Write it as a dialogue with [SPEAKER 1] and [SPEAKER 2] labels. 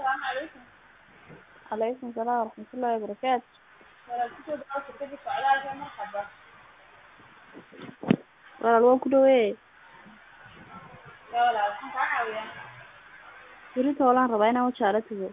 [SPEAKER 1] عليكم السلام ورحمة الله وبركاته. walaal waan ku dhaweey berito walaan rabaa inaan wajaale tago